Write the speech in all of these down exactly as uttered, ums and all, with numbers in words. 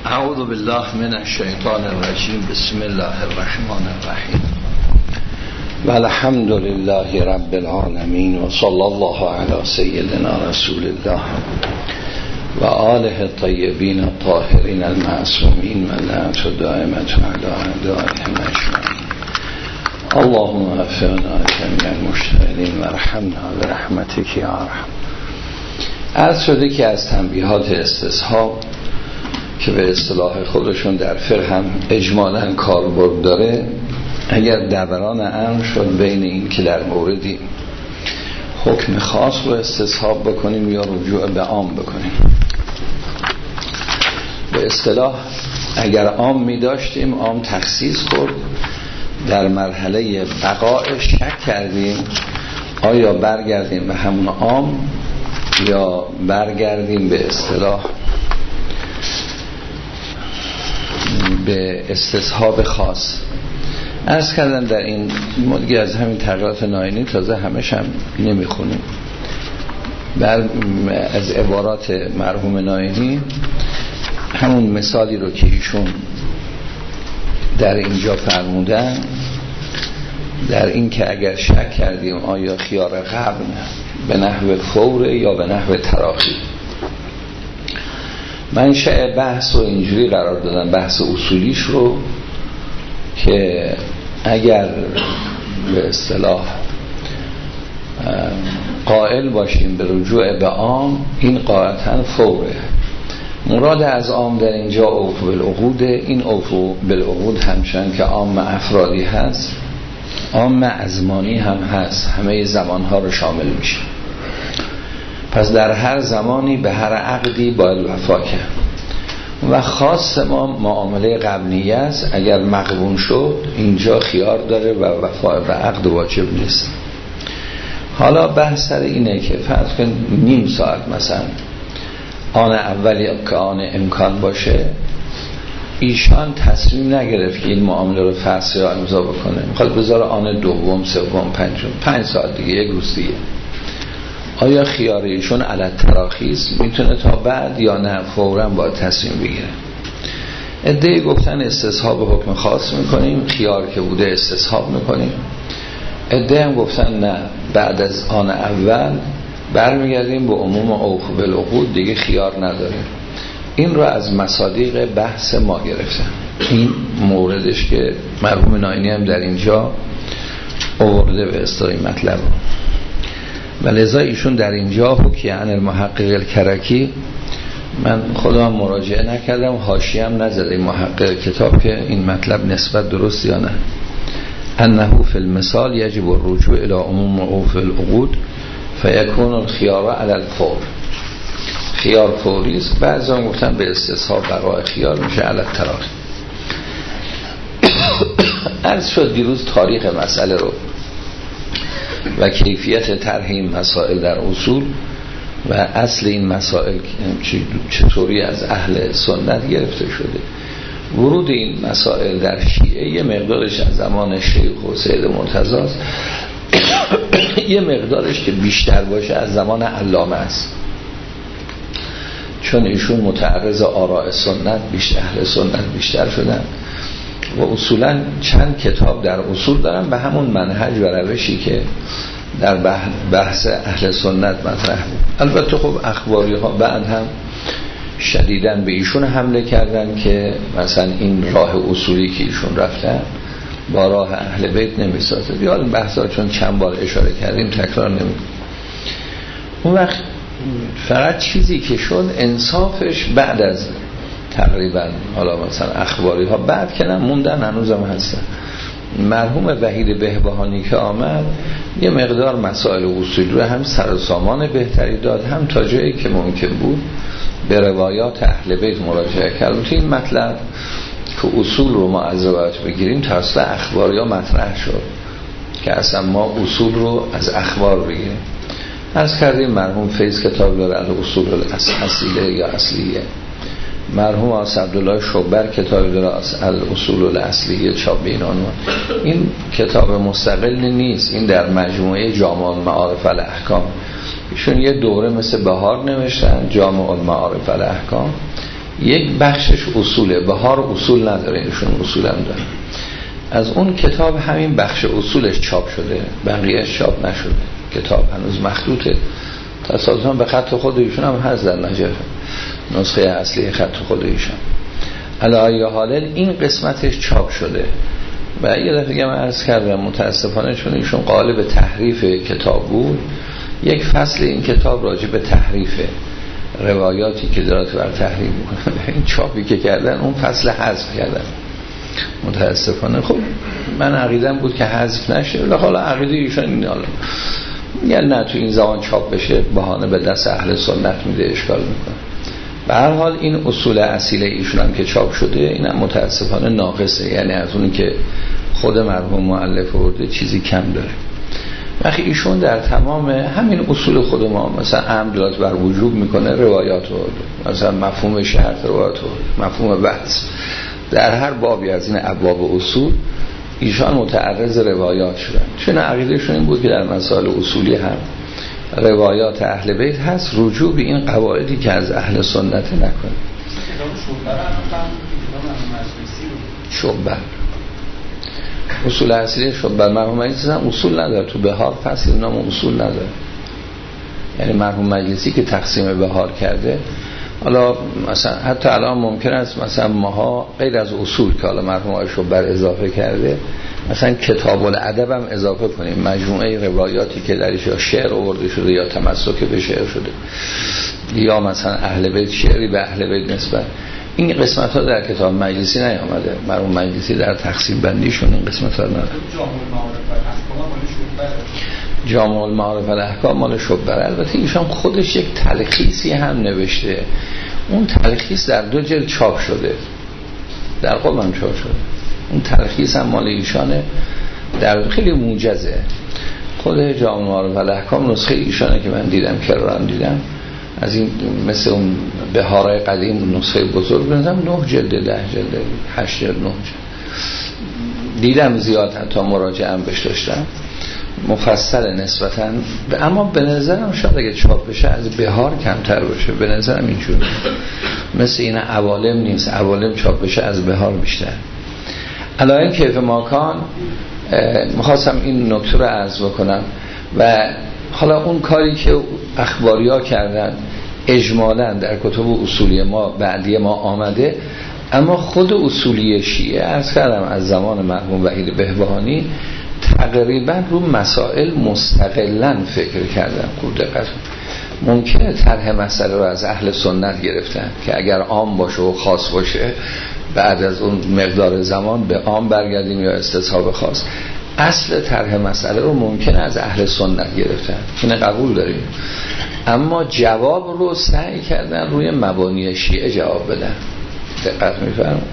اعوذ بالله من الشیطان الرجیم. بسم الله الرحمن الرحیم و الحمد لله رب العالمین و صلی الله علی سیدنا رسول الله و آله الطیبین الطاهرین المعصومین و لعنت دائمة علی اعدائهم اجمعین. اللهم وفقنا جمیع المشتغلین و ارحمنا برحمتک یا ارحم. عرض شده که از تنبیهات استصحاب که به اصطلاح خودشون در فقه هم اجمالاً کاربرد داره، اگر دوران امر شد بین این که در موردی حکم خاص رو استصحاب بکنیم یا رجوع به عام بکنیم. به اصطلاح اگر عام می داشتیم عام تخصیص خورد، در مرحله بقاء شک کردیم آیا برگردیم به همون عام یا برگردیم به اصطلاح به استصحاب خاص. عرض کردم در این مدگی از همین تغییرات ناینی تازه همش هم نمیخونیم، بر از عبارات مرحوم ناینی همون مثالی رو که ایشون در اینجا فرمودن، در این که اگر شک کردیم آیا خیار قبل به نحو فور یا به نحو تراخی. منشأ بحث رو اینجوری قرار دادن، بحث اصولیش رو، که اگر به اصطلاح قائل باشیم به رجوع به عام، این قاعدتاً فوره. مراد از عام در اینجا اوفو بالعقود. این اوفو بالعقود همچنان که عام افرادی هست، عام ازمانی هم هست، همه زمانها رو شامل میشه. پس در هر زمانی به هر عقدی باید وفا کرد و خاص ما معامله قبلیه است. اگر مغبون شد اینجا خیار داره و وفا و عقد واجب نیست. حالا بحث سر اینه که فرض کن نیم ساعت مثلا آن اولی که آن امکان باشه، ایشان تصمیم نگرفت که این معامله رو فصل یا امضا بکنه، میخواد بذاره آن دوم، سوم، پنجم، پنج ساعت دیگه، یک روز دیگه. آیا خیار ایشون علت تراخیص میتونه تا بعد یا نه فوراً باید تصمیم بگیره؟ عده‌ای گفتن استصحاب حکم خاص میکنیم، خیار که بوده استصحاب میکنیم. عده هم گفتن نه، بعد از آن اول برمیگردیم به عموم اوفو بالعقود، دیگه خیار نداریم. این رو از مصادیق بحث ما گرفتن. این موردش که مرحوم ناینی هم در اینجا آورده به اصطلاح مطلب. و لذا ایشون در اینجا حکی عن المحقق الکرکی، من خودم مراجعه نکردم، حاشیه هم نزده محقق کتاب که این مطلب نسبت درست یا نه، انه فی المثال یجب الرجوع الى عموم اوفو العقود فیکون الخیار علی الفور. خیار فوری است. بعضی هم گفتن به استصحاب بقای خیار میشه علی التراخی. عرض شد دیروز تاریخ مسئله رو و کیفیت طرح این مسائل در اصول و اصل این مسائل چطوری از اهل سنت گرفته شده. ورود این مسائل در شیعه یه مقدارش از زمان شیخ و سید مرتضی است، یه مقدارش که بیشتر باشه از زمان علامه است، چون ایشون متعرض آراء سنت بیشتر، اهل سنت بیشتر شدن و اصولا چند کتاب در اصول دارن به همون منهج و روشی که در بحث اهل سنت مطرح بود. البته خب اخباری ها بعد هم شدیداً به ایشون حمله کردن که مثلا این راه اصولی که ایشون رفتن با راه اهل بیت نمیسازه. یا این بحثا چون چند بار اشاره کردیم تکرار نمیکنم. اون وقت فقط چیزی که شد انصافش بعد از تقریبا حالا مثلا اخباری ها بعد که نموندن هنوزم هستن. مرحوم وحید بهبهانی که آمد یه مقدار مسائل اصولی رو هم سر و سامان بهتری داد، هم تا جایی که ممکن بود به روایات اهل بیت مراجعه کرد. این مطلب که اصول رو ما از روایات بگیریم توسط اخباری ها مطرح شد که اصلا ما اصول رو از اخبار بگیریم. از کردیم مرحوم فیض کتاب داره اصول اصیله یا اصلیه، مرحوم آس عبدالله شوبر کتاب داره اصول الاصلیه چاپ بین عنوان. این کتاب مستقل نیست، این در مجموعه جامع المعارف الاحکام. ایشون یه دوره مثل بهار نوشتن جامع المعارف الاحکام، یک بخشش اصوله. بهار اصول نداره، ایشون اصول هم داره. از اون کتاب همین بخش اصولش چاپ شده، بقیهش چاپ نشده. کتاب هنوز مخطوطه، تصادفاً به خط خود ایشون هم هست در نجف، نسخه اصلی خط خود ایشون. علی حال این قسمتش چاپ شده. و یه دفعه دیگه من عرض کردم متاسفانه چون ایشون قالب تحریف کتاب بود، یک فصل این کتاب راجع به تحریف روایاتی که دارد بر تحریف میکنه، این چاپی که کردن اون فصل حذف کردن متاسفانه. خب من عقیدم بود که حذف نشه، ولی حالا عقیده ایشون این حالا یعنی نه تو این زمان چاپ بشه بهانه به دست اهل سنت میده، اشکال میکنه. به هر حال این اصول اصیل ایشون هم که چاپ شده اینم متاسفانه ناقصه، یعنی از اونی که خود مرحوم مؤلف آورده چیزی کم داره. وقتی ایشون در تمام همین اصول خود ما مثلا عمدلات بر وجوب میکنه، روایات آورده، مثلا مفهوم شرط روایات آورده، مفهوم بحث، در هر بابی از این ابواب اصول ایشان متعرض روایات شدن. چون عقیدهشون این بود که در مسائل اصولی هم روایات اهل بیت هست، رجوع به این قواعدی که از اهل سنت نکنه. شعبه اصول اصلی شعبه مرحوم مجلسی هم اصول نداره، تو بهار فصل نام اصول نداره. یعنی مرحوم مجلسی که تقسیم بهار کرده، حالا مثلا حتی الان ممکن است مثلا ماها غیر از اصول که حالا مرحوم آقای شعبه اضافه کرده، مثلا کتاب الادب هم اضافه کنیم، مجموعه روایاتی که درش یا شعر آورده شده یا تمسک به شعر شده یا مثلا اهل بیت شعری به اهل بیت نسبت. این قسمت ها در کتاب مجلسی نیامده، مرحوم مجلسی در تقسیم بندیشون این قسمت ها نداره. جامع المعارف الاحکام مال شعبه. البته ایشان خودش یک تلخیصی هم نوشته، اون تلخیص در دو جلد چاپ شده، در قم هم چاپ شده. اون تلخیص هم مال ایشانه، در خیلی موجزه. خود جامع المعارف الاحکام نسخه ایشانه که من دیدم، کرارم دیدم، از این مثل اون بهارای قدیم نسخه بزرگ بنظرم نه جلده، ده جلده، هشت جلد، نه جلد دیدم، زیاد حتی مراجعه هم بهش داشتم، مفصل نسبتاً. اما به نظرم شاید اگه چاپ بشه از بهار کمتر باشه، به نظرم اینجور مثل این عوالم نیست، عوالم چاپ بشه از بهار بیشتر. علایه کیف ماکان میخواستم این نکته رو عرض بکنم. و حالا اون کاری که اخباری ها کردن اجمالاً در کتب اصولی ما بعدی ما آمده، اما خود اصولی شیعه عرض کردم از زمان مرحوم وحید بهبهانی تقریبا رو مسائل مستقلاً فکر کردن. خوب دقت، ممکنه طرح مسئله رو از اهل سنت گرفتن که اگر عام باشه و خاص باشه بعد از اون مقدار زمان به عام برگردیم یا استصحاب خاص. اصل طرح مسئله رو ممکنه از اهل سنت گرفتن، اینه قبول داریم، اما جواب رو سعی کردن روی مبانی شیعه جواب بدن. دقت می‌فرمایید؟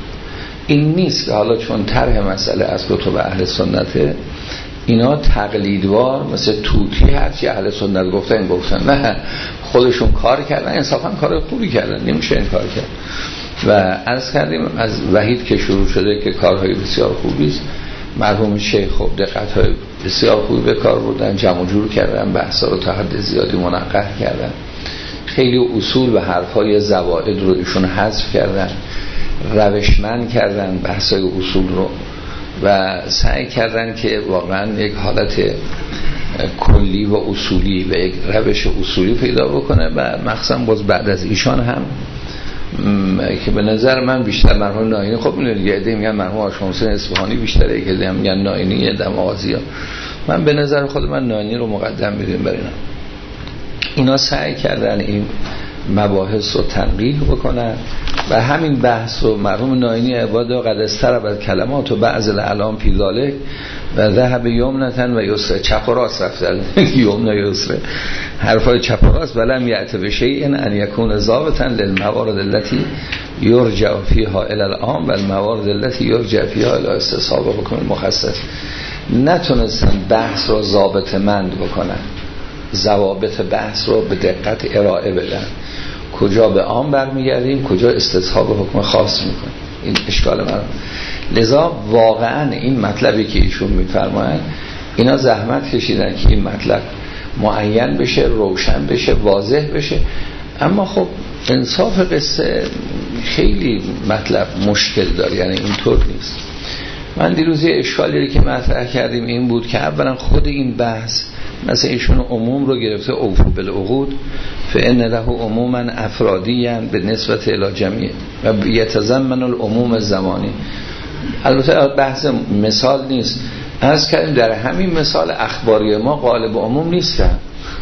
این نیست که حالا چون طرح مسئله از کتب اهل سنته اینا تقلیدوار مثل توتی هرچی اهل سنت گفتن گفتن، نه، خودشون کار کردن، انصافا کار خوبی کردن، نمیشه این کار کرد. و عرض کردیم از وحید که شروع شده که کارهای بسیار خوبی است. مرحوم شیخ خب دقت‌های بسیار خوبی به کار بردن، جمع جور کردن، بحثا رو تا حد زیادی منقح کردن، خیلی اصول و حرفای زوائد رو ایشون حذف کردن، روشمند کردن بحثای اصول رو و سعی کردن که واقعا یک حالت کلی و اصولی و یک روش اصولی پیدا بکنه. و مخصوصا باز بعد از ایشان هم که به نظر من بیشتر مرحوم ناینی، خب میدونید یه عده میگن مرحوم هاشم حسین اصفهانی بیشتره، یک عده میگن ناینی، یه عده آغازی ها. من به نظر خود من ناینی رو مقدم میدونم برای اینا. اینا سعی کردن این مباحث رو تنقیح بکنن و همین بحث رو مرحوم ناینی عباده قد استرب از کلمات و بعض الاعلام فی ذالک و ذهب یمنتن و یسر، چپ و راست رفتن یمنا یسر، حرفای چپ و راست، ولم یأت بشیء ان یکون ضابطا للموارد التي یرجع فیها الی العام و الموارد التي یرجع فیها الی استصحاب حکم المخصص. نتونستن بحث رو ضابط مند بکنن، ضوابط بحث رو به دقت ارائه بدن، کجا به عام برمیگردیم، کجا استصحاب حکم خاص میکنیم. این اشکال من. لذا واقعا این مطلبی که ایشون میفرمایند اینا زحمت کشیدن که این مطلب معین بشه، روشن بشه، واضح بشه. اما خب انصاف قصه خیلی مطلب مشکل داره، یعنی اینطور نیست. من دیروز یه اشکالی که مطرح کردیم این بود که اولا خود این بحث مثلا ایشون عموم رو گرفته اوفو بالعقود فان له عموما افرادیا به نسبت الی جمیع و یتضمن العموم الزمانی. البته بحث مثال نیست، عرض کردیم در همین مثال اخباری ما غالب عموم نیستن.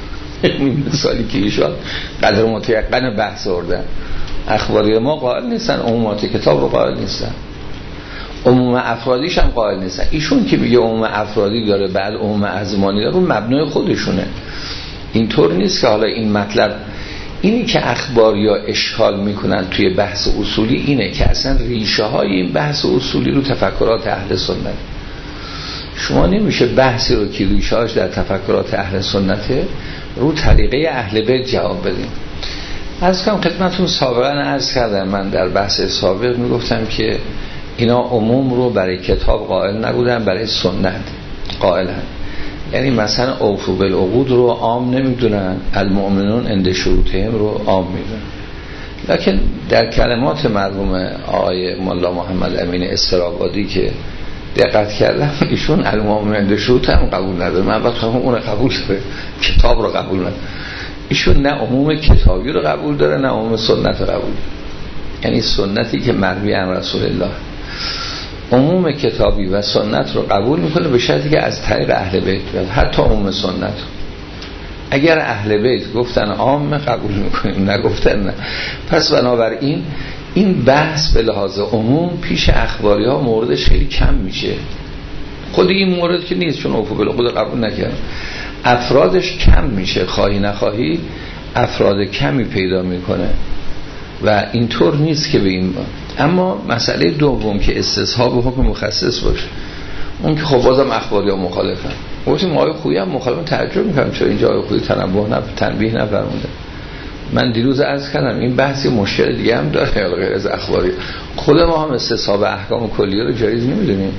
این مثالی که ایشان قدر متیقن بحث آوردن، اخباری ما قائل نیستن، عمومات کتاب رو قائل نیستن، عموم افرادیش هم قائل نیستن. ایشون که میگه عموم افرادی داره بعد عموم ازمانی داره، مبنای خودشونه. اینطور نیست که حالا این مطلب اینی که اخباری ها اشکال میکنن توی بحث اصولی اینه که اصلا ریشه های این بحث اصولی رو تفکرات اهل سنت. شما نمیشه بحثی رو که ریشه هاش در تفکرات اهل سنته رو طریقه اهل بیت جواب بدیم. از کم خدمتون سابقا عرض کردم، من در بحث سابق میگفتم که اینا عموم رو برای کتاب قائل نبودن، برای سنت قائلن. یعنی مثلا اوفو بالعقود رو عام نمیدونن، المؤمنون عند شروطهم رو عام میدونن. لکن در کلمات مرحوم آقای مولا محمد امین استرابادی که دقت کردم، ایشون المؤمنون عند شروط هم قبول نداره. من وقت هم اون قبول داره، کتاب رو قبول نداره. ایشون نه عموم کتابی رو قبول داره نه عموم سنت رو قبول داره. یعنی سنتی که مروی عن رسول الله عموم کتابی و سنت رو قبول میکنه به شرطی که از طریق اهل بیت بیاد، حتی عموم سنت. اگر اهل بیت گفتن عام قبول میکنیم، نگفتن نه. پس بنابراین این بحث به لحاظ عموم پیش اخباری ها موردش خیلی کم میشه. خود این مورد که نیست، چون اوفو بالعقود قبول نکرد، افرادش کم میشه، خواهی نخواهی افراد کمی پیدا میکنه و اینطور نیست که به این. اما مسئله دوم که استصحاب حکم مخصص باشه، اون که خب بازم اخباری ها مخالفن. گفتیم آقای خویی هم مخالفن، تعجب میکنم چرا اینجا آقای خویی تنبیه نف... تنبیه نفرمونده. من دیروز عرض کردم این بحثی مشکل دیگه هم داره غیر از اخباری. خود ما هم استصحاب احکام کلیه رو جایز نمیدونیم،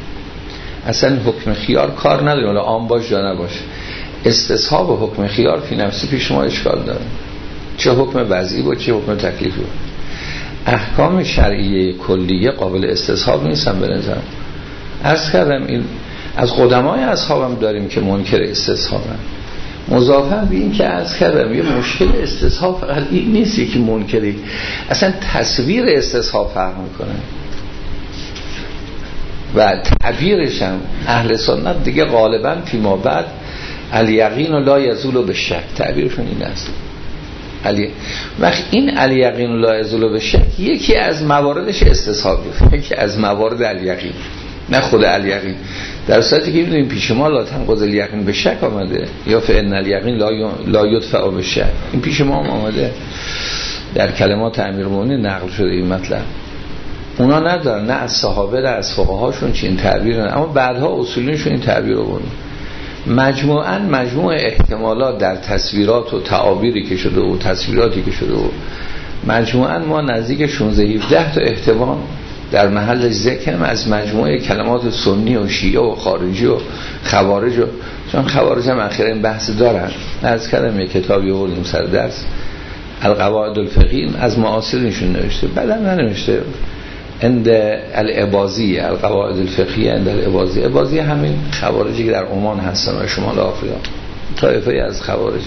اصلا حکم خیار کار نداریم، ولی عام باش یا نباشه. استصحاب حکم خیار فی نفسی پیش ما اشکال داره، چه حکم وضعی با چه حکم تکلیفی. احکام شرعی کلیه قابل استصحاب نیستن به نظرم. عرض کردم این از قدمای اصحابم داریم که منکر استصحابن. مضافاً به این که عرض کردم یه مشکل استصحاب فقط این نیست که منکری، اصلا تصویر استصحاب فرق میکنه و تعبیرش هم اهل سنت دیگه غالباً فیما بعد الیقین و لا یزول به شک، تعبیرشون این است. علی وقت این الیقین و لا یزول به شک یکی از مواردش استصحابی، یکی از موارد الیقین، نه خود الیقین. در صورتی که می‌دونیم پیش ما لا تنقض الیقین به شک آمده، یا فإن الیقین لا لا یدفع به شک، این پیش ما هم آمده، در کلمات امیرالمومنین نقل شده این مطلب. اونا ندارن، نه از صحابه نه از فقهاشون چین تعبیر نه، اما بعدها اصولیشون این تعبیر رو بردن. مجموعاً مجموع احتمالات در تصویرات و تعابیری که شده و تصویراتی که شده و مجموعاً ما نزدیک شانزده هفده تا احتمال در محل ذکرم از مجموعه کلمات سنی و شیعه و خارجی و خوارج و چون خوارج هم اخیراً این بحث دارن. از کردم یک کتابی آوردیم سر درس القواعد الفقهی از معاصرینشون نوشته، بعدم ننوشته عند الاباضی القواعد الفقهیه عند الاباضی. اباضی همین خوارجی که در عمان هستن و شمال آفریقا، طایفه از خوارج.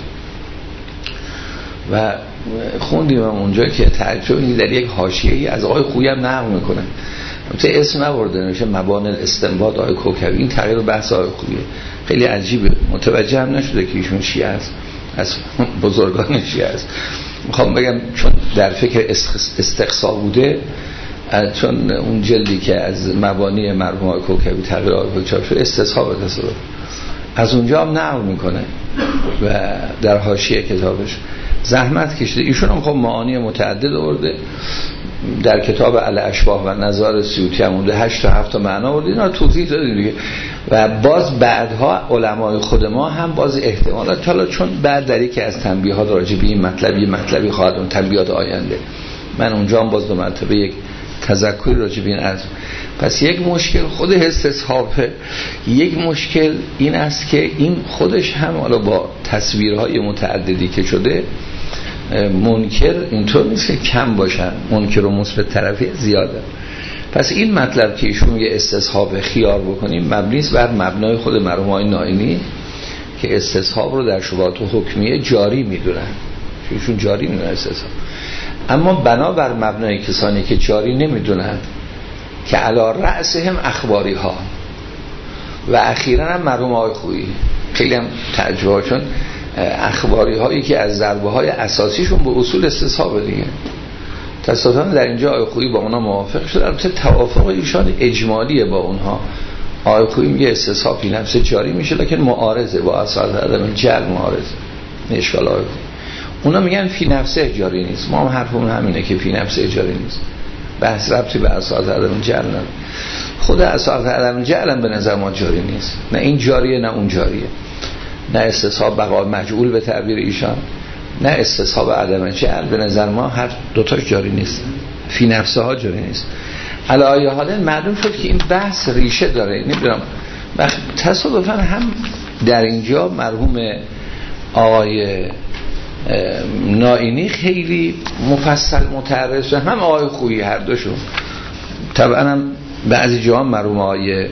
و خوندیم اونجا که تعجبی در یک حاشیه‌ای از آقای خویی هم نقل میکنه، البته اسم نبرده، نمیشه مبانی الاستنباط آقای کوکبی. این تغییر بحث آقای خویی خیلی عجیبه، متوجه هم نشده که ایشون شیعه است، از بزرگان شیعه است. میخوام بگم چون در فکر استقصا بوده، چون اون جلدی که از مبانی مرحوم آقای کوکبی تغییر آقای چاپ شده استصحاب تصور از اونجا هم نقل میکنه و در حاشیه کتابش زحمت کشیده. ایشون هم خب معانی متعدد آورده در کتاب الاشباح و نظار سیوطی هم اونده هشت تا هفت تا معنا آورده، اینا توضیح دادیم دیگه. و باز بعدها علمای خود ما هم باز احتمالات، حالا چون بعد در یکی از تنبیهات راجع به این مطلبی مطلبی خواهد اون تنبیهات آینده، من اونجا هم باز دو مرتبه یک تذکری راجع به این عرض. پس یک مشکل خود استصحابه، یک مشکل این است که این خودش هم حالا با تصویرهای متعددی که شده منکر اینطور نیست که کم باشن، منکر و مثبت طرفی زیاده. پس این مطلب که ایشون یه استصحاب خیار بکنیم مبنیست بر مبنای خود مرحوم آقای نائینی که استصحاب رو در شبهات حکمیه جاری میدونن، ایشون جاری میدونن استصحاب. اما بنابر مبنای کسانی که جاری نمیدونن که علی رأسهم اخباری ها و اخیراً هم مرحوم آقای خویی، خیلی هم تعجبه، چون اخباری هایی که از ضربه های اساسیشون به اصول استصحاب دیگه. تصادفاً در اینجا آقای خویی با اونا موافق شد. البته توافق ایشان اجمالیه با اونها. آقای خویی میگه استصحاب فی نفسه جاری میشه، لکن معارضه با اصل عدم جعل معارضه، اشکال آقای خویی. اونا میگن فی نفسه جاری نیست، ما هم حرفمون همینه که فی نفسه جاری نیست، بحث ربطی به اصل عدم جعل نداره. خود اصل عدم جعل هم به نظر ما جاری نیست، نه این جاریه نه اون جاریه، نه استصحاب بقا مجعول به تعبیر ایشان، نه استصحاب عدم جعل. به نظر ما هر دوتاش جاری نیست، فی نفسه ها جاری نیست. علی آیه حالا معلوم شد که این بحث ریشه داره. نمیدونم تصادفاً هم در اینجا مرحوم آقای نائینی خیلی مفصل متعرض شد، هم آقای خویی هر دوشون. طبعا هم بعضی جا مرحوم آقای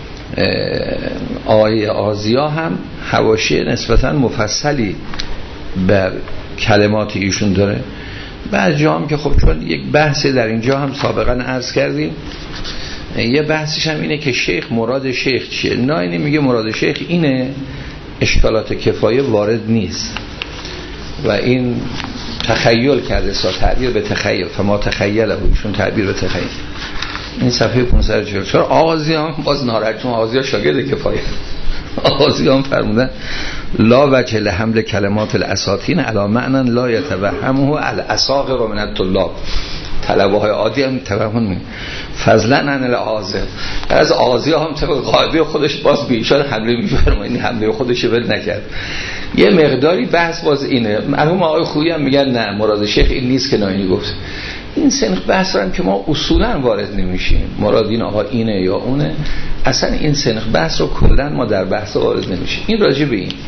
آقای آزیا هم حواشی نسبتاً مفصلی بر کلمات ایشون داره. بعضی جا هم که خب چون یک بحثی در اینجا هم سابقا عرض کردیم، یه بحثش هم اینه که شیخ مراد شیخ چیه. نائینی میگه مراد شیخ اینه، اشکالات کفایه وارد نیست و این تخیل کرده، سا تعبیر به تخیل، فما تخیله ایشون تعبیر به تخیل. این صفحه پانصد و چهل و چهار. آغازی هم باز ناراحت، چون آغازی ها شاگرد کفایه. آغازی هم فرمودن لا وجه لحمل کلمات الاساطین علی معنی لا یتوهمه الاساغر من الطلاب. طلبه های عادی هم توهم می فضلا عن العازم. از آغازی هم طبق قاعده خودش باز به ایشان حمله می‌فرمایند، این حمله خودش ول نکرد. یه مقداری بحث باز اینه. مرحوم آقای خویی هم میگن نه مراد شیخ این نیست که نائینی گفت. این سنخ بحث رو هم که ما اصولا وارد نمیشیم، مراد این آقا اینه یا اونه، اصلا این سنخ بحث رو کلا ما در بحث وارد نمیشیم. این راجع به این.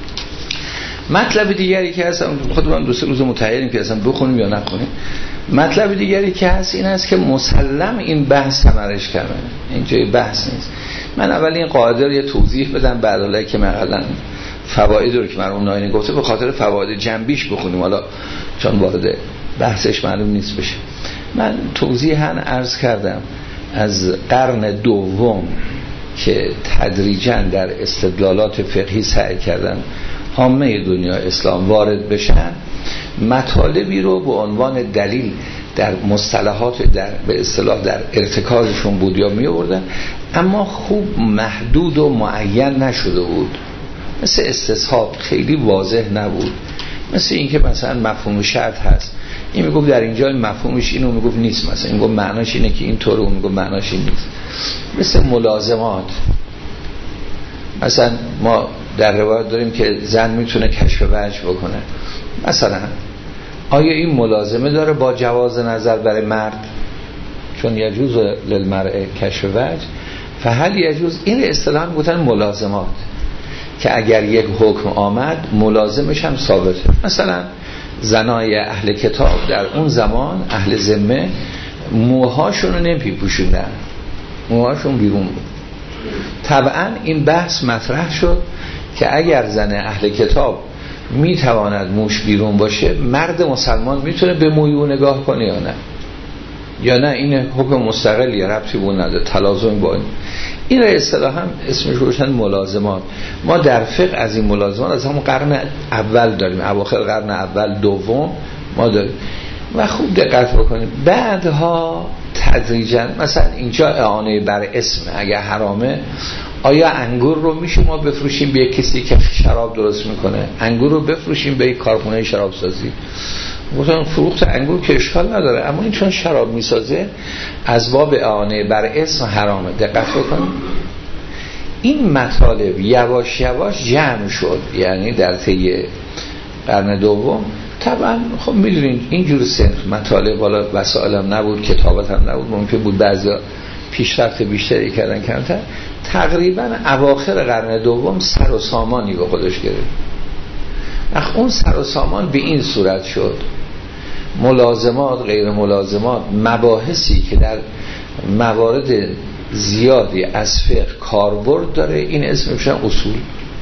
مطلب دیگری که هست، خودمون دو سه روز متعینیم که اصلا بخونیم یا نخونیم. مطلب دیگری که هست این است که مسلم این بحث ثمرش کمه، اینجای بحث نیست. من اول این قاعده رو یه توضیح بدم، بعد حالا که مثلا فواید رو که مرحوم نائینی گفته به خاطر فواید جنبیش بخونیم، حالا چون وارد بحثش معلوم نیست بشه. من توضیحاً عرض کردم از قرن دوم که تدریجاً در استدلالات فقهی سعی کردن عامه دنیا اسلام وارد بشن، مطالبی رو به عنوان دلیل در مصطلحات در به اصطلاح در ارتکازشون بود یا می آوردن، اما خوب محدود و معین نشده بود. مثل استصحاب خیلی واضح نبود، مثل اینکه مثلا مفهوم شرط هست، این میگفت در اینجا مفهومش اینو، میگفت نیست، مثلا این گفت معناش اینه که اینطوره، اون میگفت معناش این نیست. مثل ملازمات، مثلا ما در روایت داریم که زن میتونه کشف وجه بکنه، مثلا آیا این ملازمه داره با جواز نظر برای مرد؟ چون یجوز للمرء کشف وجه فهل یجوز. این اصطلاحاً گفتن ملازمات که اگر یک حکم آمد ملازمش هم ثابته. مثلا زنای اهل کتاب در اون زمان اهل ذمه موهاشون رو نمی پوشوندن، موهاشون بیرون بود. طبعا این بحث مطرح شد که اگر زن اهل کتاب میتواند موش بیرون باشه، مرد مسلمان میتونه به موی نگاه کنه یا نه، یا نه این حکم مستقلیه، ربطی به اون نداره، تلازم با این. این را اصطلاحاً اسمش روشن ملازمات. ما در فقه از این ملازمات از همون قرن اول داریم، اواخر قرن اول دوم ما داریم و خوب دقت بکنیم. بعدها تدریجاً مثلا اینجا اعانه بر اسم اگر حرامه، آیا انگور رو میشه ما بفروشیم به کسی که شراب درست میکنه؟ انگور رو بفروشیم به یک کارخونه شراب سازی؟ مثلا فروخت انگور که اشکال نداره، اما این چون شراب میسازه از باب اعانه بر اسم حرامه. دقت بکنید این مطالب یواش یواش جمع شد، یعنی در طی قرن دوم. طبعا خب میدونید اینجور سنخ مطالب بالا وسائل هم نبود، کتابت هم نبود، ممکن بود بعضی پیشرفت بیشتری کردن کمتر. تقریبا اواخر قرن دوم سر و سامانی به خودش گرفت. اون سر و سامان به این صورت شد، ملازمات غیر ملازمات، مباحثی که در موارد زیادی از فقه کاربرد داره، این اسم میشن اصول.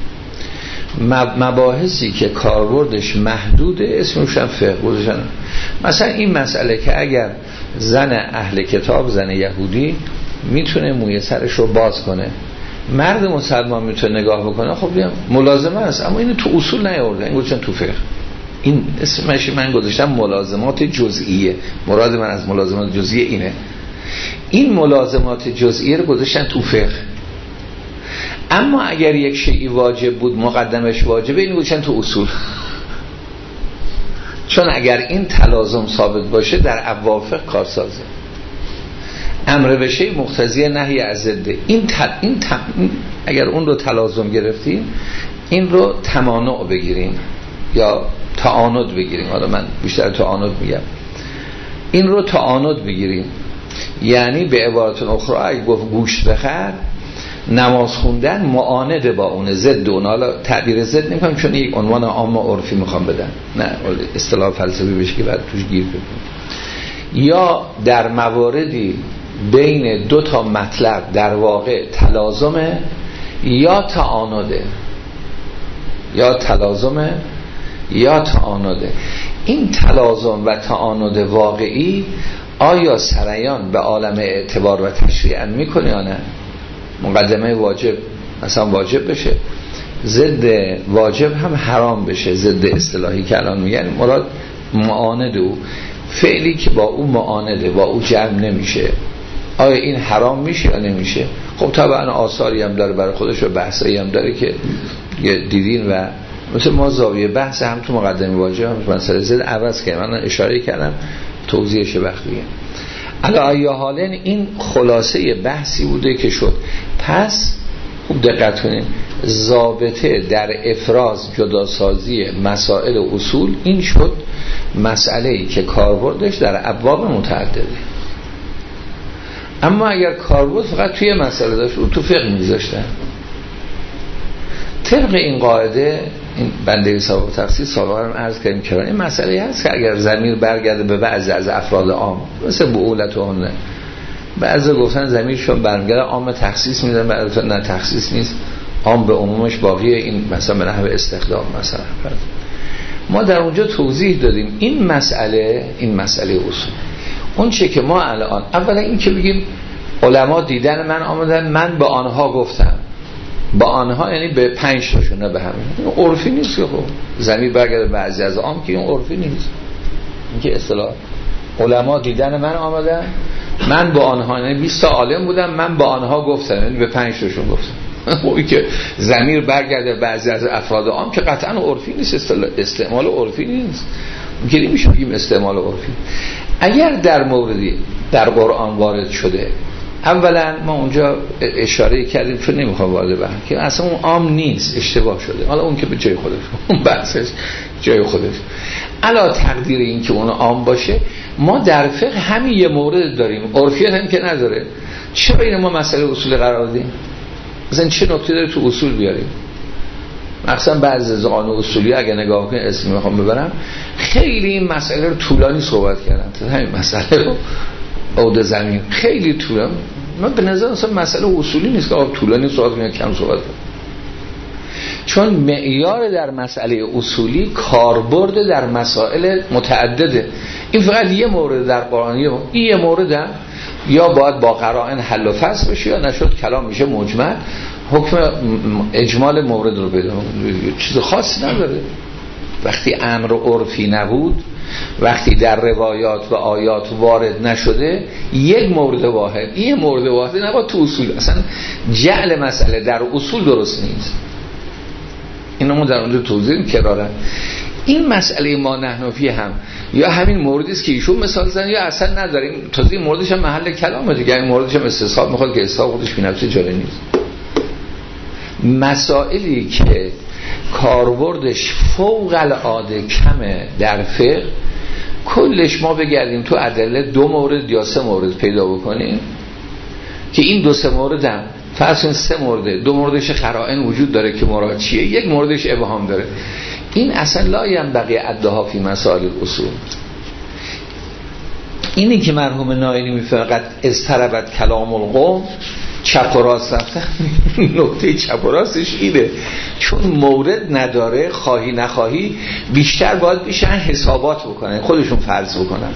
مباحثی که کاربردش محدوده اسم میشن فقه گذاشتن. مثلا این مسئله که اگر زن اهل کتاب، زن یهودی میتونه موی سرش رو باز کنه، مرد مسلمان میتونه نگاه بکنه، خب بیام ملازمه است، اما اینو تو اصول نیاورده، این گذاشتن تو فقه. این اسمش من گذاشتم ملازمات جزئیه. مراد من از ملازمات جزئیه اینه. این ملازمات جزئیه رو گذاشتن تو فقه. اما اگر یک شیئی واجب بود، مقدمش واجبه، این گذاشتن تو اصول. چون اگر این تلازم ثابت باشه در ابواب فقه کارسازه. امر به شیء مقتضی نهی از ضد. این, تل... این تم... اگر اون رو تلازم گرفتیم، این رو تمانع بگیریم یا تعاند بگیریم. حالا من بیشتر تعاند میگم. این رو تعاند بگیریم، یعنی به عبارت اخرى اگه گفت گوشت بخر، نماز خوندن معانده با اون، ضد اون. حالا تعبیر ضد نمی‌کنم چون یک عنوان عام عرفی میخوام بدم، نه اصطلاح فلسفی بشه که بعد توش گیر کنیم. یا در مواردی بین دو تا مطلب در واقع تلازمه یا تعانده، یا تلازمه یا تعانده. این تلازم و تعاند واقعی آیا سریان به عالم اعتبار و تشریع میکنه یا نه؟ مقدمه واجب مثلا واجب بشه، ضد واجب هم حرام بشه، ضد اصطلاحی که الان میگن مراد معاند او، فعلی که با او معانده، با او جمع نمیشه، آیا این حرام میشه یا نمیشه؟ خب طبعا آثاری هم داره برای خودش و بحثایی هم داره که دیدین و مثل ما زاویه بحث هم تو مقدمه واجب هم مثلا ضد عوض کردم، من اشاره کردم توضیحش وقتیه. علا ای حالن این خلاصه بحثی بوده که شد. پس خوب دقت کنید، ضابطه در افراز جداسازی مسائل و اصول این شد مسئله‌ای که کاربردش در ابواب متعدده. اما اگر کاربرد فقط توی مسئله داشت، رو تو فقه میذاشتن. طبق این قاعده، این بنده سابق تفسیر سابقا هم عرض کردیم که این مسئله هست که اگر ضمیر برگرده به بعضی از افراد عام، مثل بؤولت و هنه، بعضی گفتن ضمیرشون برمیگرده عام تخصیص میدن، بعضی نه تخصیص نیست، عام به عمومش باقیه. این مثلا به نحو استخدام مثلا ما در اونجا توضیح دادیم این مسئله، این مسئله اصول. اون چه که ما الان اولا این که بگیم علما دیدن من آمدن، من به آنها گفتم، با آنها یعنی به پنج تاشون، نه به همین. این عرفی نیست که خب ضمیر برگرده بعضی از عام، که این عرفی نیست. این که اصطلاح علما دیدن من آمدن، من با آنها، یعنی بیست تا عالم بودم، من با آنها گفتم، یعنی به پنج تاشون گفتم. این که ضمیر برگرده بعضی از افراد عام که قطعا عرفی نیست، استعمال عرفی نیست. میگه نمیشه بگیم استعمال عرفی. اگر در موردی در قرآن وارد شده، اولا ما اونجا اشاره کردیم چون نمیخوام وارد بحث که اصلا اون عام نیست، اشتباه شده، حالا اون که به جای خودش، اون بحثش جای خودش. علا تقدیر این که اون عام باشه، ما در فقه همین یه مورد داریم، عرفیت هم که نداره. چرا این ما مسئله اصول قرار دادیم؟ مثلا چه نکته داره تو اصول بیاریم؟ مثلا بعضی از قانون اصولی اگه نگاه کنید، اسمی میخوام ببرم، خیلی این مسئله رو طولانی صحبت کردن، همین مسئله رو عود زمین خیلی طولانی. من به نظر اصلا مسئله اصولی نیست که آب طولانی صحبت کنید، کم صحبت کنید. چون معیار در مسئله اصولی کاربرد در مسائل متعدده. این فقط یه مورد در قرآنیه، این یه مورد یا باید با قرائن حل و فصل بشه، یا نشد کلام میشه مجمل، حکم اجمال مورد رو بده، چیز خاصی نداره. وقتی امر عرفی نبود، وقتی در روایات و آیات وارد نشده، یک مورد واحد، این مورد واحد نباید تو اصول. اصلا جعل مسئله در اصول درست نیست. اینو ما در اونجا توضیح کردیم. این مسئله ما نحنفی هم یا همین موردی است که ایشون مثال زدن، یا اصلا نداریم، تازه این موردش هم محل کلامه دیگه، این موردش هم استصحاب میخواد که استصحاب خودش بی‌نفسه جاری نیست. مسائلی که کاربردش فوق العاده کمه در فقه، کلش ما بگردیم تو ادله دو مورد یا سه مورد پیدا بکنیم که این دو سه مورد هم فرض سه مورد، دو موردش قرائن وجود داره که مراد چیه، یک موردش ابهام داره. این اصلا لا ینبغی ادها فی مسائل الاصول. اینی که مرحوم نائینی میفرقد اضطربت کلام القوم، چپ و راست رفتن، نکته چپ و راستش اینه چون مورد نداره، خواهی نخواهی بیشتر باید بیشتر حسابات بکنن، خودشون فرض بکنن.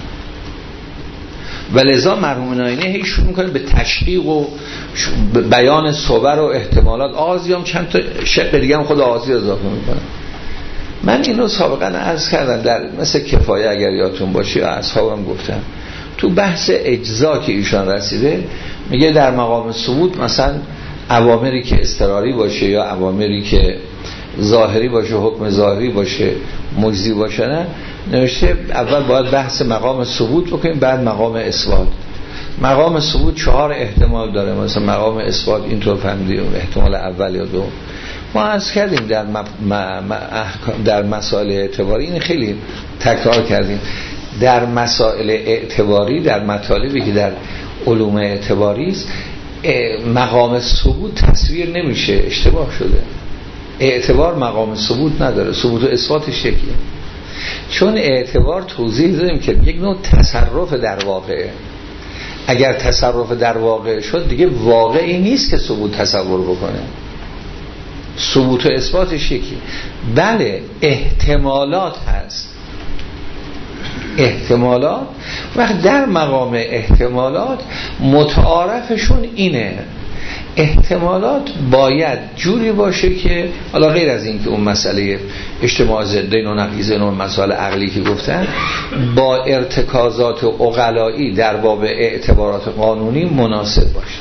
ولذا مرحوم نائینی هی شروع میکنه به تشقیق و بیان صور و احتمالات. آغازی هم چند تا شق دیگه هم خود آغازی اضافه میکنه. من اینو سابقا عرض کردم در مثل کفایه اگر یادتون باشه یا اصحابم گفتم، تو بحث اجزا که ایشان رسیده میگه در مقام ثبوت مثلا اوامری که اضطراری باشه یا اوامری که ظاهری باشه، حکم ظاهری باشه، مجزی باشه، نه نوشته اول باید بحث مقام ثبوت بکنیم بعد مقام اثبات. مقام ثبوت چهار احتمال داره، مثلا مقام اثبات اینطور فهمیدیم احتمال اول یا دو. ما عرض کردیم در م... م... م... در مسائل اعتباری این خیلی تکرار کردیم، در مسائل اعتباری در مطالبی که در علوم اعتباری است مقام ثبوت تصویر نمیشه، اشتباه شده. اعتبار مقام ثبوت نداره، ثبوت و اثباتش یکیه. چون اعتبار توضیح دادیم که یک نوع تصرف در واقعه. اگر تصرف در واقع شد دیگه واقعی نیست که ثبوت تصور بکنه. ثبوت و اثباتش یکی. بله احتمالات هست، احتمالات وقت در مقام احتمالات متعارفشون اینه، احتمالات باید جوری باشه که حالا غیر از این که اون مسئله اجتماع ضدین و نقیضین و مسائل عقلی که گفتن با ارتکازات عقلایی در باب اعتبارات قانونی مناسب باشه.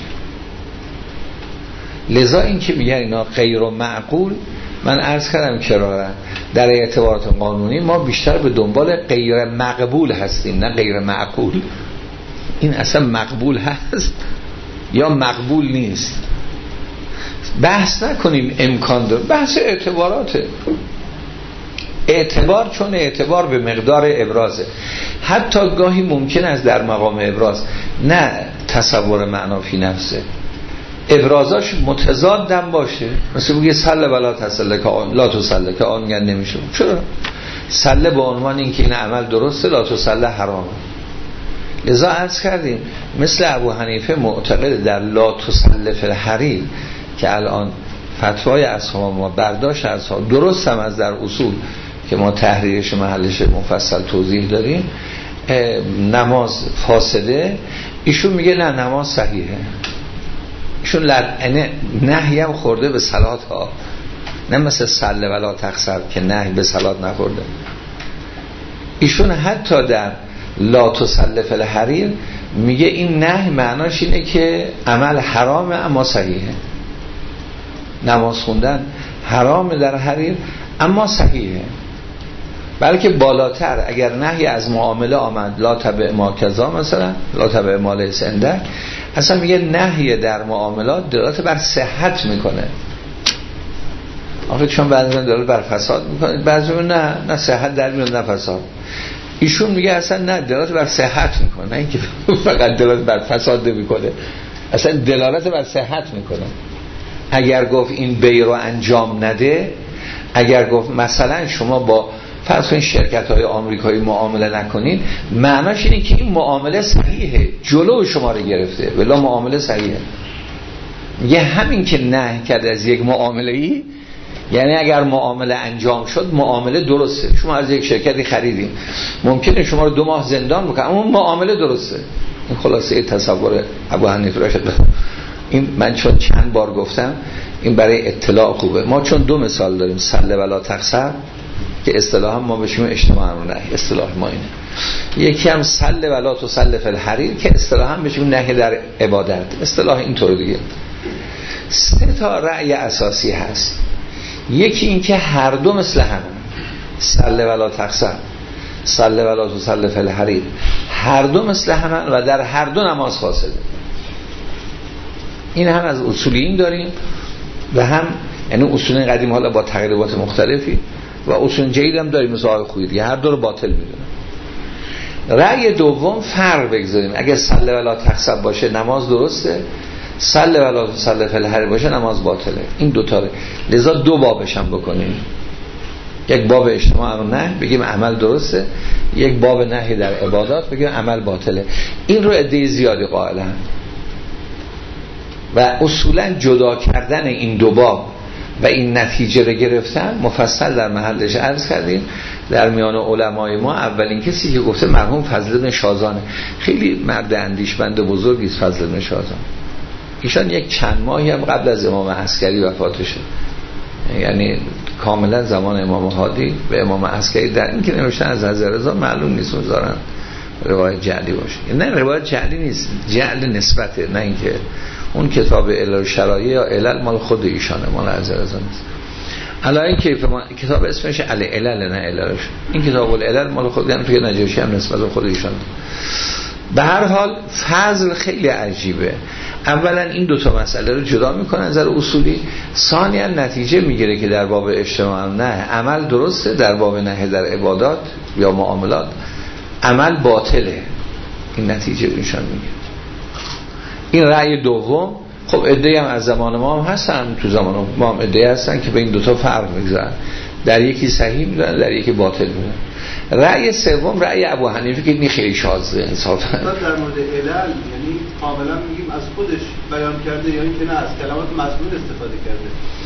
لذا این که میگن اینا غیر معقول، من عرض کردم کرارا در اعتبارات قانونی ما بیشتر به دنبال غیر مقبول هستیم نه غیر معقول. این اصلا مقبول هست یا مقبول نیست، بحث نکنیم امکان داره، بحث اعتباراته. اعتبار چون اعتبار به مقدار ابرازه، حتی گاهی ممکن است در مقام ابراز نه تصور معنا فی نفسه، ابرازاش متضادم باشه. مثل بگه سله ولا تسله که آن لا تسله که آن میگن نمیشه. چرا؟ سله به عنوان این که این عمل درسته، لا تسله حرامه. لذا عرض کردیم مثل ابو حنیفه معتقد در لا تسله فی الحریر که الان فتوای اصحاب ما برداشت اصحاب درست هم از در اصول که ما تحریرش محلش مفصل توضیح داریم، نماز فاسده، ایشون میگه نه نماز صحیحه. ایشون لعنه نهی هم خورده به صلات ها، نه مثل صله ولا تخسر که نهی به صلات نخورده. ایشون حتی در لا تسله فی الحریر میگه این نهی معناش اینه که عمل حرامه اما صحیحه، نماز خوندن حرامه در حریر اما صحیحه. بلکه بالاتر اگر نهی از معامله آمد لا تبع ما کذا، مثلا لا تبع ما لیس عندک، اصلا میگه نهی در معاملات دلالت بر صحت میکنه. آخه چون بعضی دلالت بر فساد میکنه، بعضی نه نه صحت در میاد نه فساد. ایشون میگه اصلا نه دلالت بر صحت میکنه، نه اینکه فقط دلالت بر فساد میکنه، اصلا دلالت بر صحت میکنه. اگر گفت این بی رو انجام نده، اگر گفت مثلا شما با فرض کنید شرکت‌های آمریکایی معامله نکنین، معناش اینه که این معامله صحیحه، جلو شما رو گرفته، ولی معامله صحیحه. میگه همین که نهی کرد از یک معامله‌ای، یعنی اگر معامله انجام شد معامله درسته. شما از یک شرکتی خریدین، ممکنه شما رو دو ماه زندان بکنه اما معامله درسته. این خلاصه تصور ابو حنیفه را شد. این من چون چند بار گفتم این برای اطلاع خوبه. ما چون دو مثال داریم، سله ولا تخسر که اصطلاحا ما بهشون اجتماع رو نهی، اصطلاح ما اینه. یکی هم سله ولا تسله فی الحریر که اصطلاحا بهشون نهی در عبادت، اصطلاح اینطور دیگه. سه تا رأی اساسی هست. یکی این که هر دو مثل هم، سله ولا تخسر، سله ولا تسله فی الحریر، هر دو مثل هم و در هر دو نماز فاسده. این هم از اصولیین داریم و هم یعنی اصول قدیم حالا با تغییرات مختلفی و اصول جدید هم داریم مثل آقای خویی، هر دو رو باطل میدونن. رأی دوم فرق بگذاریم، اگه سله ولا تخسر باشه نماز درسته، سله ولا تسله فی الحریر باشه نماز باطله. این دو تا، لذا دو بابش هم بکنیم. یک باب اجتماع رو نه بگیم عمل درسته، یک باب نهی در عبادات بگیم عمل باطله. این رو عده زیادی قائلن و اصولا جدا کردن این دو باب و این نتیجه رو گرفتن مفصل در محلش عرض کردیم. در میان علمای ما اولین کسی که گفته مرحوم فضل بن شازانه، خیلی مرد اندیشمند بزرگی است فضل بن شازان. ایشان یک چند ماهی هم قبل از امام عسکری وفات شد، یعنی کاملا زمان امام هادی به امام عسکری. در این که نوشتن از حضرت رضا معلوم نیست میذارن روایت جعلی باشه. نه روایت جعلی نیست، جعل نسبته، نه اینکه اون کتاب علل شرایع یا علل مال خود ایشانه، مال حضرت رضا نیست. الان این که کتاب اسمش علل نه عللش، این کتاب العلل مال خود، یعنی توی نجاشی هم نسبت به خود ایشان. به هر حال فضل خیلی عجیبه. اولا این دوتا مسئله رو جدا میکنه نظر اصولی، ثانیا نتیجه میگیره که در باب اجتماع نه عمل درسته، در باب نه در عبادات یا معاملات عمل باطله. این نتیجه ایشان میگیره. این رأی دوم. خب عده‌ای هم از زمان ما هم هستن، تو زمان ما هم عده‌ای هستن که به این دوتا فرق میگذارن، در یکی صحیح میدونن در یکی باطل میدونن. رأی سوم رأی ابو حنیفه که این خیلی شاذه انصافا. در مورد علل یعنی کاملا میگیم از خودش بیان کرده یا اینکه نه از کلمات مضمون استفاده کرده؟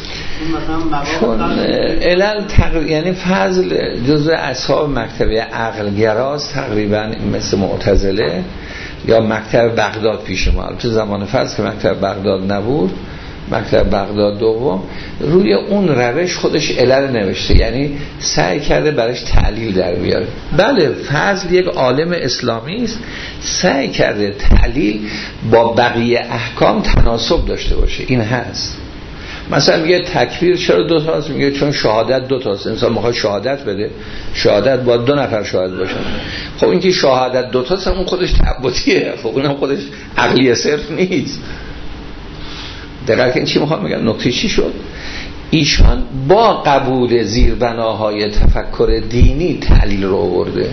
چون علل تقریبا یعنی فضل جزء اصحاب مکتبه عقلگراست تقریبا، مثل معتزله یا مکتب بغداد پیش ما. تو زمان فضل که مکتب بغداد نبود، مکتب بغداد دوم روی اون روش خودش علل نوشته، یعنی سعی کرده برش تعلیل در بیاره. بله فضل یک عالم اسلامی است، سعی کرده تعلیل با بقیه احکام تناسب داشته باشه. این هست. مثلا میگه تکبیر چرا دو تاست؟ میگه چون شهادت دو تاست، انسان میخواد شهادت بده، شهادت باید دو نفر شاهد باشن. خب این که شهادت دو تاست اون خودش تعبدیه، خب اونم خودش عقلی صرف نیست. دقیقا این چی میخوام بگم؟ نکته چی شد؟ ایشان با قبول زیربناهای تفکر دینی تعلیل رو آورده.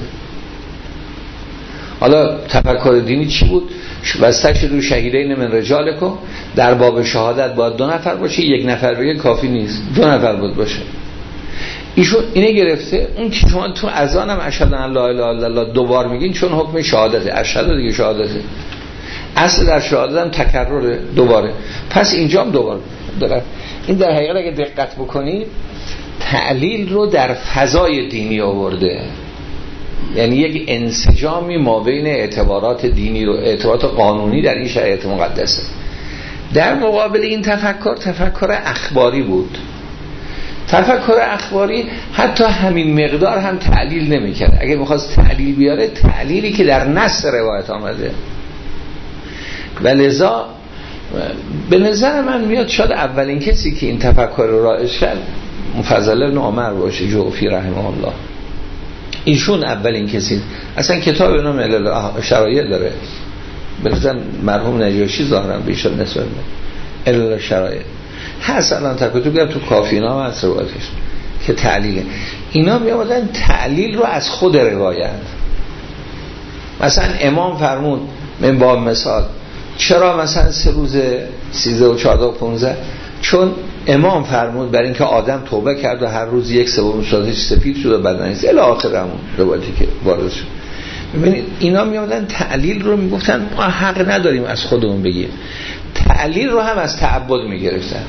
حالا تفکر دینی چی بود؟ وستش رو شهیدین من رجالکم، در باب شهادت باید دو نفر باشه، یک نفر بگه کافی نیست، دو نفر بود باشه. ایشون اینه گرفته. اون که شما تو اذان هم اشهد ان لا اله الا الله دوبار میگین چون حکم شهادته، اشهد دیگه شهادته، اصل در شهادت هم تکرره دوباره، پس اینجا هم دوباره داره. این در حقیقت اگه دقت بکنید تعلیل رو در فضای دینی آورده، یعنی یک انسجامی ما بین اعتبارات دینی و اعتبارات قانونی در این شریعت مقدسه. در مقابل این تفکر تفکر اخباری بود. تفکر اخباری حتی همین مقدار هم تعلیل نمی‌کرد. اگه می‌خواست تعلیل بیاره، تعلیلی که در نص روایت آمده. و لذا به نظر من میاد شاید اولین کسی که این تفکر رو رایج کرد مفضل بن عمر باشه، جوفی رحمه الله. ایشون اولین کسی. اصلا کتاب نام علل شرایع داره، بلکه مرحوم نجاشی ظاهرا به ایشون نسبت میده. علل شرایع هست الان تکتب گرم تو کافینا هم هست روایتش که تعلیله. اینا میامدن تعلیل رو از خود روایت. مثلا امام فرمود من با مثال چرا مثلا سه روز سیزده و چهارده و پونزده؟ چون امام فرمود برای اینکه آدم توبه کرد و هر روز یک سوم صورتش سفید شد و بدنش الی آخر همون روایتی که وارد شد. ببینید اینا میامدن تعلیل رو میگفتن ما حق نداریم از خودمون بگیم، تعلیل رو هم از تعبد میگرفتن.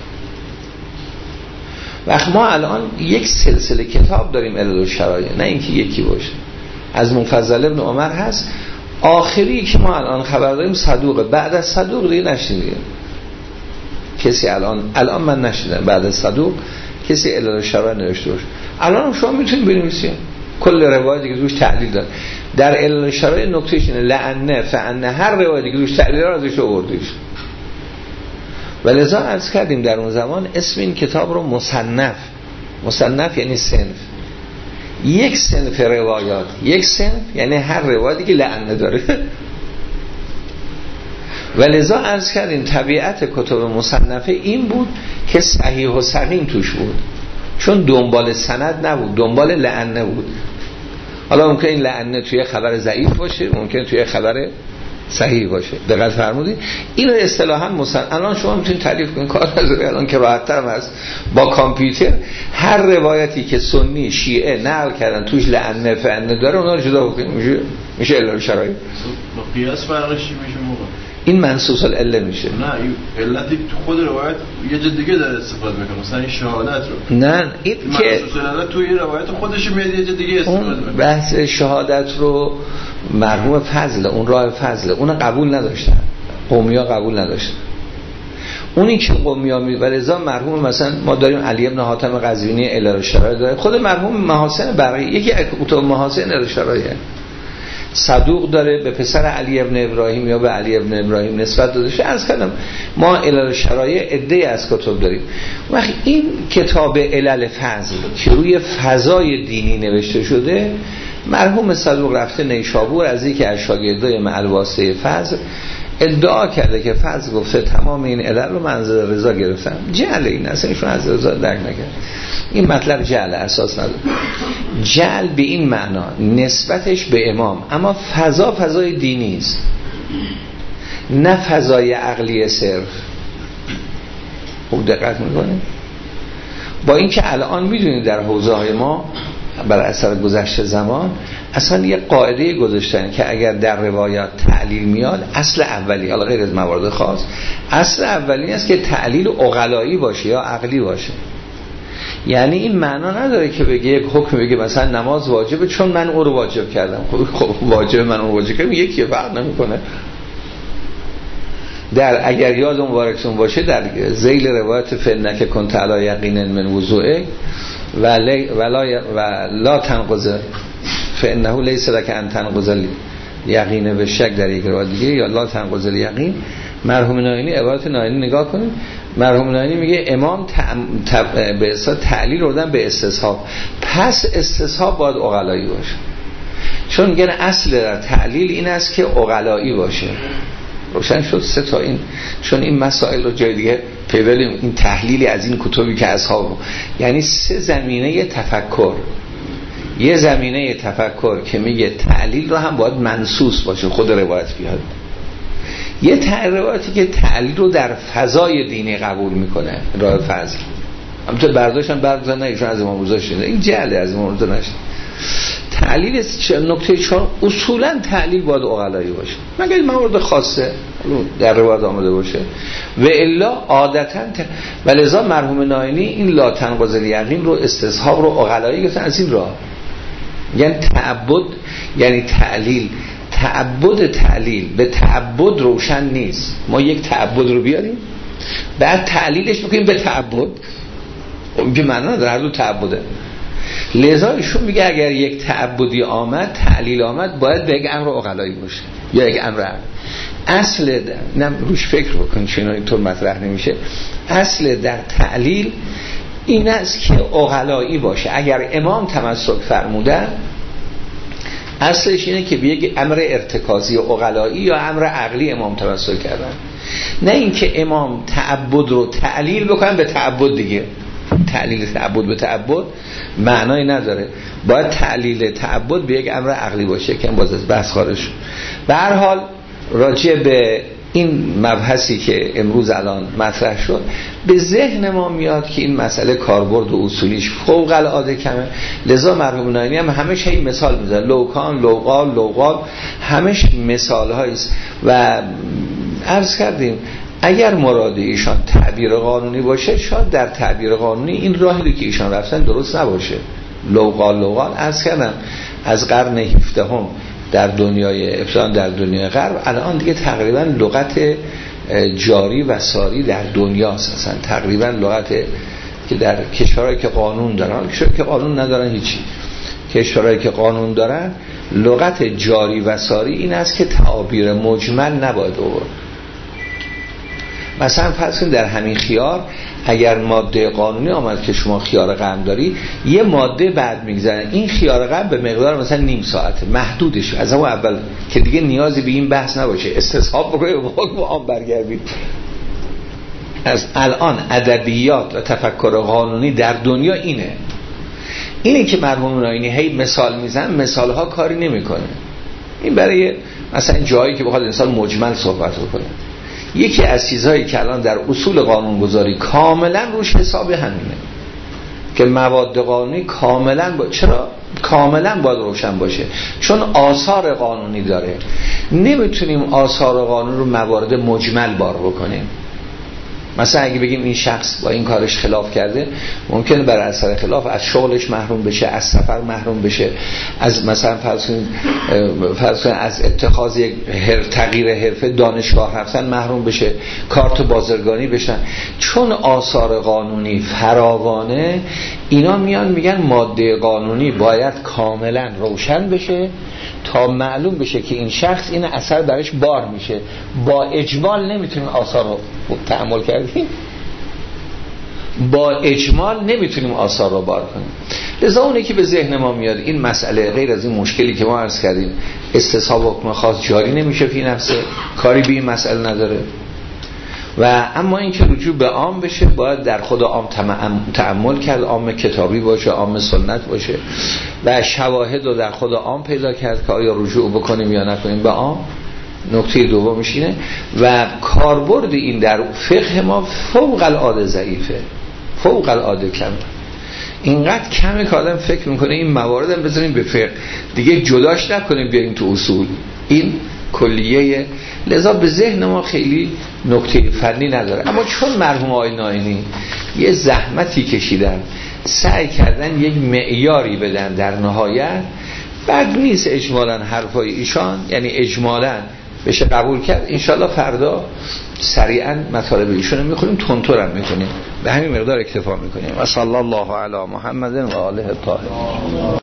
وقت ما الان یک سلسله کتاب داریم علل الشرایع، نه اینکه یکی باشه. از مفضل ابن عمر هست، آخری که ما الان خبر داریم صدوقه، بعد از صدوق دیگه نشنیدیم کسی الان الان من نشیدم بعد از صدوق کسی علل الشرایع نوشته باشه. الان شما میتونید بنویسید کل روایتی که روش تعلیل داره. در علل الشرایع نکتهش اینه لعنه فعنه، هر روایتی که روش تعلیل داره ازش آوردیش. ولذا عرض کردیم در اون زمان اسم این کتاب رو مصنف، مصنف یعنی صنف، یک صنف روایات، یک صنف یعنی هر روایتی که لعنه داره. ولذا عرض کردیم طبیعت کتب مصنفه این بود که صحیح و سقیم توش بود، چون دنبال سند نبود، دنبال لعنه بود. حالا ممکن این لعنه توی خبر ضعیف باشه، ممکن توی خبر صحیح باشه. دقت فرمودید اینو اصطلاحاً مثلا الان شما میتونید تعریف کنید کار نداره، الان که راحت‌تر هست با کامپیوتر هر روایتی که سنی شیعه نقل کردن توش لعنه فعنه داره اونا رو جدا بکنید میشه میشه علل شرایط. با قیاس فرقش چی میشه موقع؟ این منصوص العله میشه. نه این علتی تو خود روایت یه جای دیگه داره استفاده میکنه، مثلا این شهادت رو. نه این که منصوص العله توی روایت خودش میاد یه جای دیگه استفاده میکنه. بحث شهادت رو مرحوم فضل اون راه فضل اون قبول نداشتن، قومیا قبول نداشتن. اونی که قومیا می ولذا مرحوم مثلا ما داریم علی ابن حاتم قزوینی علل شرایط داره، خود مرحوم محاسن بقیه یکی کتب محاسن علل شرایط صدوق داره به پسر علی ابن ابراهیم یا به علی ابن ابراهیم نسبت داده شده. از کردم ما علل شرایط عده از کتب داریم. وقتی این کتاب علل فضل که روی فضای دینی نوشته شده، مرحوم صدوق رفته نیشابور از یکی از شاگردای معلواسه فضل ادعا کرده که فضل گفته تمام این علل رو منظر رضا گرفتم. جعل این اصلا ایشون از رضا درک نکرد. این مطلب جعل اساس نداره. جعل به این معنا نسبتش به امام، اما فضا فضای دینی است نه فضای عقلی صرف. خوب دقت میکنید با اینکه الان میدونید در حوزه های ما بر اثر گذشته زمان اصلا یه قاعده گذاشتن که اگر در روایات تعلیل میاد اصل اولی، حالا غیر از موارد خاص، اصل اولی است که تعلیل عقلایی باشه یا عقلی باشه. یعنی این معنا نداره که بگه یک حکم بگه مثلا نماز واجبه چون من او رو واجب کردم. خب واجب من اون واجب کردم یکی فرق نمیکنه. در اگر یاد مبارکتون باشه در ذیل روایت فنک کنت علی یقین من وضوئه و لا و لا تنقض فانه لیس لك ان تنقض یقین به شک در یک روایت دیگه یا لا تنقض یقین، مرحوم ناینی عبارت ناینی نگاه کنید. مرحوم ناینی میگه امام به اصطلاح تعلیل رو به استصحاب، پس استصحاب باید عقلایی باشه. چون میگن اصل در تعلیل این است که عقلایی باشه. روشن شد سه تا این، چون این مسائل رو جای دیگه پیولیم این تحلیلی از این کتبی که اصحاب، یعنی سه زمینه تفکر. یه زمینه تفکر که میگه تعلیل رو هم باید منصوص باشه، خود روایت بیاد. یه روایتی که تعلیل رو در فضای دینی قبول میکنه، راه فضل. همونطور برداشتن برداشتن نه ایشون از امام رضا شده، این جهله از امام رضا نشده. تعلیل نکته چهار اصولا تعلیل باید عقلایی باشه مگر این موارد خاصه در روایت آمده باشه و الا عادتا ت... ولذا مرحوم ناینی این لا تنقض الیقین رو استصحاب رو عقلایی گفتن از این راه. یعنی تعبد، یعنی تعلیل، تعبد تعلیل به تعبد روشن نیست. ما یک تعبد رو بیاریم بعد تعلیلش بکنیم به تعبد، اون که معنی نداره، هر دو تعبده. لذا ایشون میگه اگر یک تعبدی آمد، تعلیل آمد، باید به یک امر عقلایی باشه یا یک امر عقل. اصل نم روش فکر بکن چون اینطور مطرح نمیشه. اصل در تعلیل این است که عقلایی باشه. اگر امام تمسک فرمودن اصلش اینه که به یک امر ارتکازی عقلایی یا امر عقلی امام تمسک کردن، نه اینکه امام تعبد رو تعلیل بکنن به تعبد دیگه. تعلیل تعبد به تعبد معنای نداره، باید تعلیل تعبد به یک امر عقلی باشه که باز از بحث خارج شد. به هر حال راجع به این مبحثی که امروز الان مطرح شد به ذهن ما میاد که این مسئله کاربرد و اصولیش فوق العاده کمه. لذا مرحوم ناینی هم همش این مثال میزنه، لوکان، لوقال، لوقال، همش مثال هاییست. و عرض کردیم اگر مراد ایشان تعبیر قانونی باشه، شاید در تعبیر قانونی این راهی که ایشان رفتن درست نباشه. لوقال لوقال عرض کردم از قرن هفدهم در دنیای ابتداً در دنیای غرب الان دیگه تقریبا لغت جاری و ساری در دنیاست. اصلا تقریبا لغت که در کشورهایی که قانون دارن، کشورهایی که قانون ندارن هیچی، کشورهایی که قانون دارن لغت جاری و ساری این است که تعابیر مجمل نباید آورد. مثلا فرض کنید در همین خیار اگر ماده قانونی آمد که شما خیار قند داری، یه ماده بعد میگذارن این خیار قند به مقدار مثلا نیم ساعت محدودش از اون اول که دیگه نیازی به این بحث نباشه، استصحاب بکنید با آن برگردید. از الان ادبیات و تفکر قانونی در دنیا اینه اینه که مرحوم ناینی هی مثال میزن، مثال ها کاری نمیکنه. این برای مثلا جایی که بخواد انسان مجمل صحبت بکنه. یکی از چیزهایی که الان در اصول قانونگذاری کاملا روش حساب همینه که مواد قانونی کاملا با... چرا؟ کاملا باید روشن باشه، چون آثار قانونی داره. نمیتونیم آثار قانون رو موارد مجمل بار بکنیم. مثلا اگه بگیم این شخص با این کارش خلاف کرده، ممکنه بر اثر خلاف از شغلش محروم بشه، از سفر محروم بشه، از مثلا فرض کنید فرض کنید از اتخاذ یک تغییر حرفه دانشگاه رفتن محروم بشه، کارت بازرگانی بشن. چون آثار قانونی فراوانه، اینا میان میگن ماده قانونی باید کاملا روشن بشه تا معلوم بشه که این شخص این اثر برش بار میشه. با اجمال نمیتونیم آثار رو تحمل کردیم، با اجمال نمیتونیم آثار رو بار کنیم. لذا اونه که به ذهن ما میاد این مسئله، غیر از این مشکلی که ما عرض کردیم استصحاب حکم خاص جاری نمیشه فی نفسه، کاری به این مسئله نداره. و اما این که رجوع به عام بشه باید در خود عام تأمل کرد، عام کتابی باشه، عام سنت باشه و شواهد رو در خود عام پیدا کرد که آیا رجوع بکنیم یا نکنیم به عام. نکته دومش اینه و کاربرد این در فقه ما فوق العاده ضعیفه، فوق العاده کم. اینقدر کمه که آدم فکر میکنه این موارد هم بذاریم به فقه دیگه، جداش نکنیم بیاریم تو اصول. این کلیه. لذا به ذهن ما خیلی نکته فنی نداره. اما چون مرحوم آقای ناینی یه زحمتی کشیدن، سعی کردن یک معیاری بدن در نهایت، بعد نیست اجمالاً حرفای ایشان، یعنی اجمالاً بشه قبول کرد. انشالله فردا سریعاً مطالب ایشون رو میخونیم، تونتور هم میکنیم، به همین مقدار اکتفا میکنیم. و صلی الله علی محمد و آله الطاهرین.